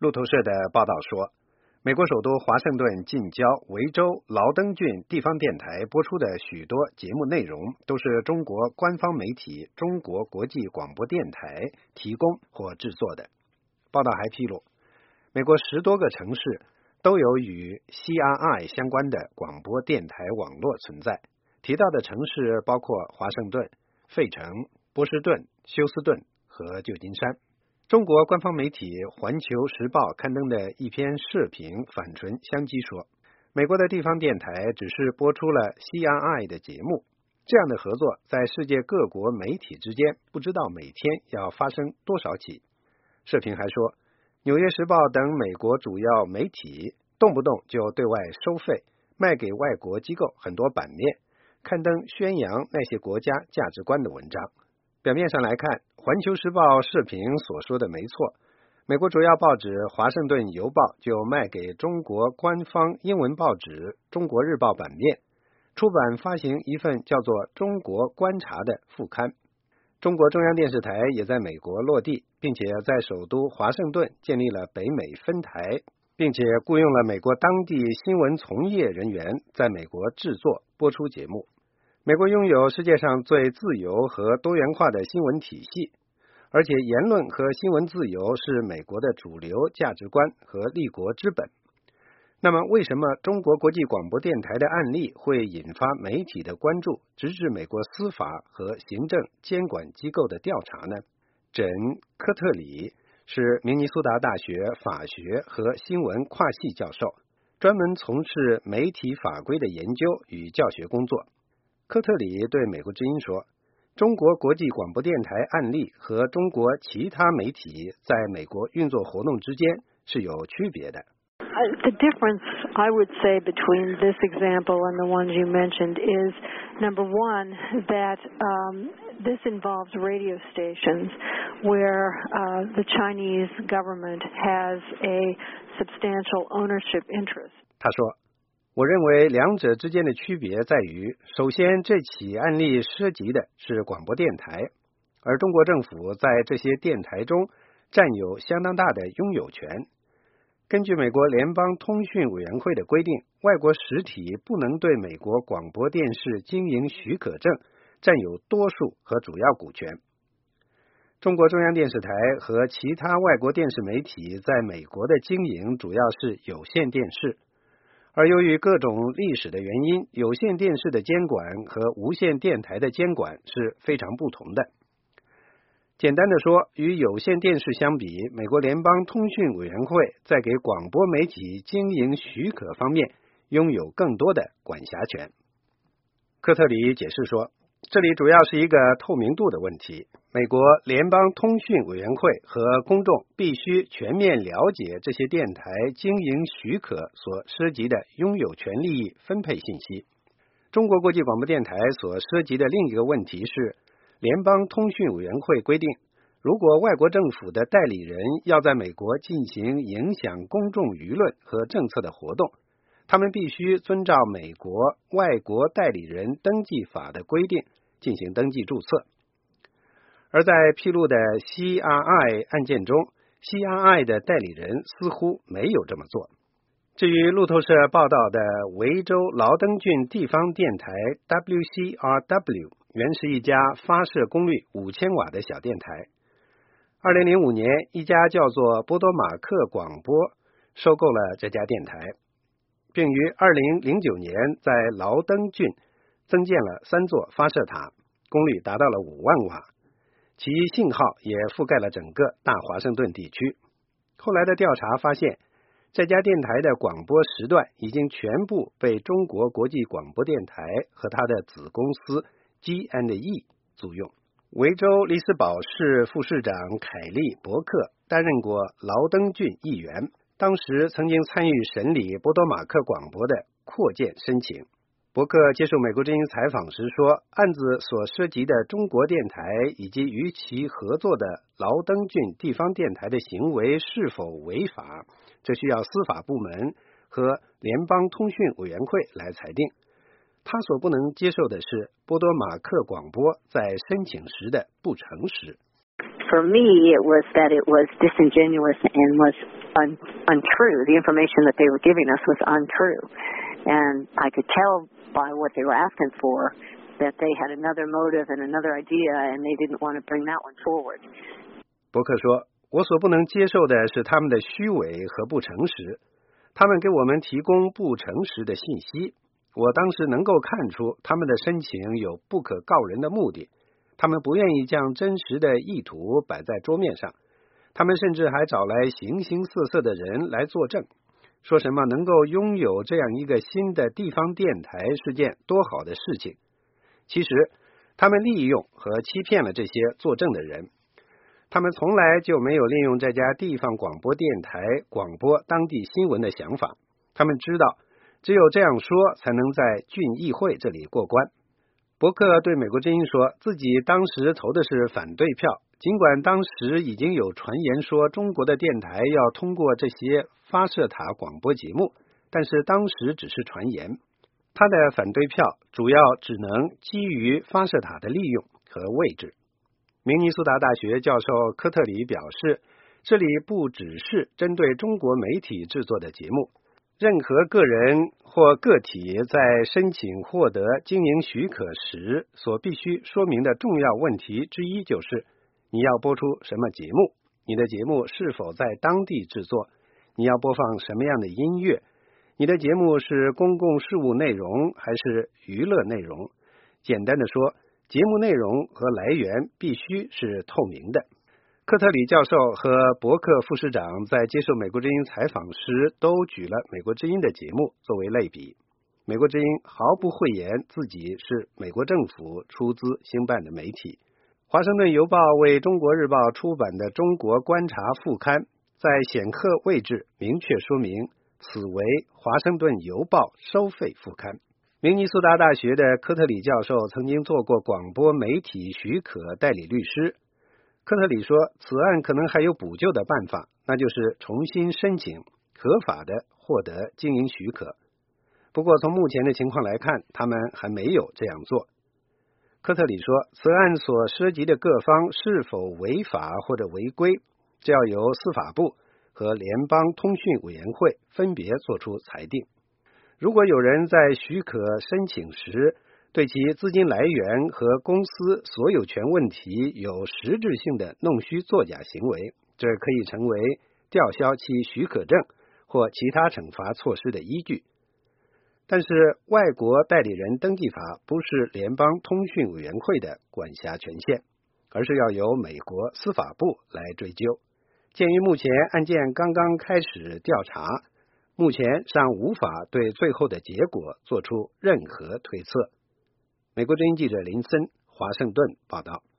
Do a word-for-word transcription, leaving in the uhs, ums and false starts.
路透社的报道说，美国首都华盛顿近郊维州劳登郡地方电台播出的许多节目内容都是中国官方媒体中国国际广播电台提供或制作的。报道还披露，美国十多个城市都有与 C R I 相关的广播电台网络存在，提到的城市包括华盛顿、费城、波士顿、休斯顿和旧金山。中国官方媒体《环球时报》刊登的一篇社评反唇相讥说，美国的地方电台只是播出了 C R I 的节目，这样的合作在世界各国媒体之间不知道每天要发生多少起。社评还说，《纽约时报》等美国主要媒体动不动就对外收费，卖给外国机构很多版面，刊登宣扬那些国家价值观的文章。表面上来看，《环球时报》社评所说的没错，美国主要报纸《华盛顿邮报》就卖给中国官方英文报纸《中国日报》版面，出版发行一份叫做《中国观察》的副刊。中国中央电视台也在美国落地，并且在首都华盛顿建立了北美分台，并且雇佣了美国当地新闻从业人员在美国制作播出节目。美国拥有世界上最自由和多元化的新闻体系，而且言论和新闻自由是美国的主流价值观和立国之本。那么为什么中国国际广播电台的案例会引发媒体的关注，直至美国司法和行政监管机构的调查呢？珍·科特里是明尼苏达大学法学和新闻跨系教授，专门从事媒体法规的研究与教学工作。科特里对美国之音说，中国国际广播电台案例和中国其他媒体在美国运作活动之间是有区别的。 Uh, the difference, I would say, between this example and the ones you mentioned is, number one, that um, this involves radio stations where uh, the Chinese government has a substantial ownership interest. 他说，我认为两者之间的区别在于，首先这起案例涉及的是广播电台，而中国政府在这些电台中占有相当大的拥有权。根据美国联邦通讯委员会的规定，外国实体不能对美国广播电视经营许可证占有多数和主要股权。中国中央电视台和其他外国电视媒体在美国的经营主要是有线电视，而由于各种历史的原因，有线电视的监管和无线电台的监管是非常不同的。简单的说，与有线电视相比，美国联邦通讯委员会在给广播媒体经营许可方面拥有更多的管辖权。科特里解释说，这里主要是一个透明度的问题。美国联邦通讯委员会和公众必须全面了解这些电台经营许可所涉及的拥有权利益分配信息。中国国际广播电台所涉及的另一个问题是，联邦通讯委员会规定，如果外国政府的代理人要在美国进行影响公众舆论和政策的活动，他们必须遵照美国外国代理人登记法的规定进行登记注册。而在披露的 C R I 案件中， C R I 的代理人似乎没有这么做。至于路透社报道的维州劳登郡地方电台 W C R W， 原是一家发射功率五千瓦的小电台。二零零五年，一家叫做波多马克广播收购了这家电台，并于二零零九年在劳登郡增建了三座发射塔，功率达到了五万瓦，其信号也覆盖了整个大华盛顿地区。后来的调查发现，这家电台的广播时段已经全部被中国国际广播电台和它的子公司 G and E 租用。维州里斯堡市副市长凯利·伯克担任过劳登郡议员，当时曾经参与审理波多马克广播的扩建申请。伯克接受美国之音采访时说，案子所涉及的中国电台以及与其合作的劳登郡地方电台的行为是否违法，这需要司法部门和联邦通讯委员会来裁定。他所不能接受的是波多马克广播在申请时的不诚实。 for me, it was that it was disingenuous and was un- untrue. The information that they were giving us was untrue. And I could tell by what they were asking for that they had another motive and another idea, and they didn't want to bring that one forward. 伯克说，我所不能接受的是他们的虚伪和不诚实。他们给我们提供不诚实的信息。我当时能够看出他们的申请有不可告人的目的。他们不愿意将真实的意图摆在桌面上。他们甚至还找来形形色色的人来作证，说什么能够拥有这样一个新的地方电台是件多好的事情。其实他们利用和欺骗了这些作证的人。他们从来就没有利用这家地方广播电台广播当地新闻的想法。他们知道只有这样说才能在郡议会这里过关。伯克对美国之音说，自己当时投的是反对票，尽管当时已经有传言说中国的电台要通过这些发射塔广播节目，但是当时只是传言。他的反对票主要只能基于发射塔的利用和位置。明尼苏达大学教授科特里表示，这里不只是针对中国媒体制作的节目，任何个人或个体在申请获得经营许可时所必须说明的重要问题之一就是，你要播出什么节目，你的节目是否在当地制作，你要播放什么样的音乐，你的节目是公共事务内容还是娱乐内容。简单的说，节目内容和来源必须是透明的。科特里教授和伯克副市长在接受美国之音采访时都举了美国之音的节目作为类比。美国之音毫不讳言自己是美国政府出资兴办的媒体。华盛顿邮报为中国日报出版的中国观察副刊在显赫位置明确说明，此为华盛顿邮报收费副刊。明尼苏达大学的科特里教授曾经做过广播媒体许可代理律师。科特里说，此案可能还有补救的办法，那就是重新申请合法的获得经营许可。不过从目前的情况来看，他们还没有这样做。科特里说，此案所涉及的各方是否违法或者违规，这要由司法部和联邦通讯委员会分别作出裁定。如果有人在许可申请时对其资金来源和公司所有权问题有实质性的弄虚作假行为，这可以成为吊销其许可证或其他惩罚措施的依据。但是外国代理人登记法不是联邦通讯委员会的管辖权限，而是要由美国司法部来追究。鉴于目前案件刚刚开始调查，目前尚无法对最后的结果做出任何推测。美国之音记者林森，华盛顿报道。